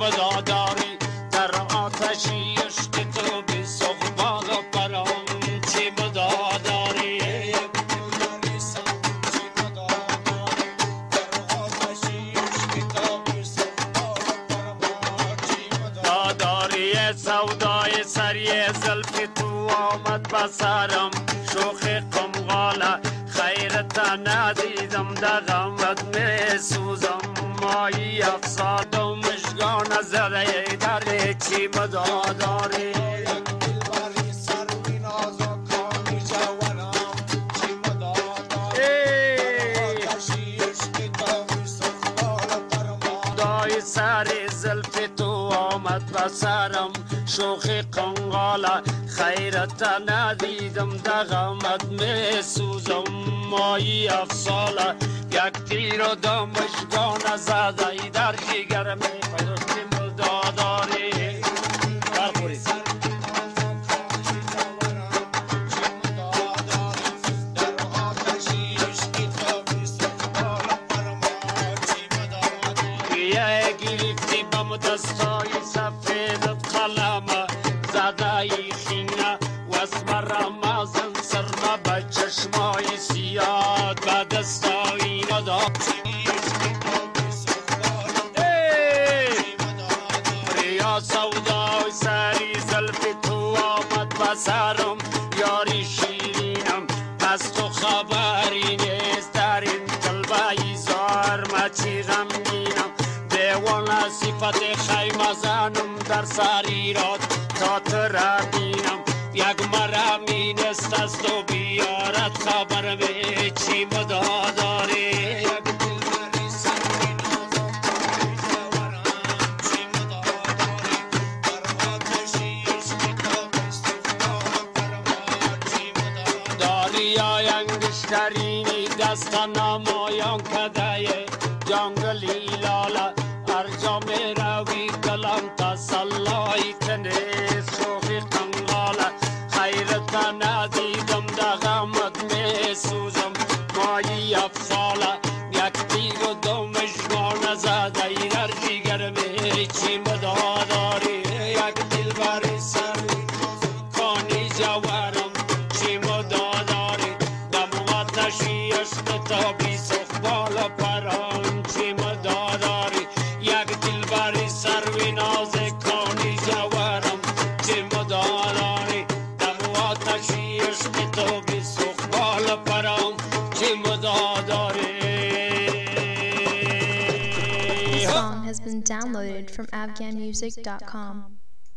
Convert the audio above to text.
مداداری در آتشی عشق تو بی سخبال و پرام چی مداداری داداری سودای سری زلف تو آمد بسرم شوخ قمغاله خیرت ندیدم دغمت می سوزم مایی افساد و مشگان زده در چی مداداری دلبری سر بی ناز و کانی جوانم چی مداداری آتشی عشق تو بی سخبال پرما دای سر زلف تو آمد بسرم شوخ قنقاله خیرت ندیدم دغمت می سوزم مایی افساله یک تیر و دمشگان زده در جگر می خودم داداری برخورید گرفتی بم دستای سفیدت قلم زده خینه و اسمر مازن سرما به چشمای سیاد به دستای نداد ریا سودای سری زلف تو آمد بسرم یاری شیرینم از تو خبری نیست در این قلبه زار مچی غمگینم دیوان صفت خیمه زنم در سریرات تا تربینم یک مرمی نیست از تو بیارت خبر به چی مداداری یک دلبری سر نازم چی مداداری در آتشی عشق تو بستفان پرما چی مداداری یا انگشترینی دست نمایان کده جنگلی لاله هر جا می روی دلم تسلای کنیست شوخی قنقاله خیرت ندیدم دغمت می سوزم مایی افساله یک تیر و دو مشگان زده در جگر می چی مداداری یک دلبری سر کانی جوارم چی مداداری دم آتشی عشق تو بی سخبال و پران چی مداداری یک دلبری سروی نازکانی جوارم چی مداداری دم آتشی عشق تو بی سخبال پرام چی مداداری. This song has been downloaded from afghanmusic.com.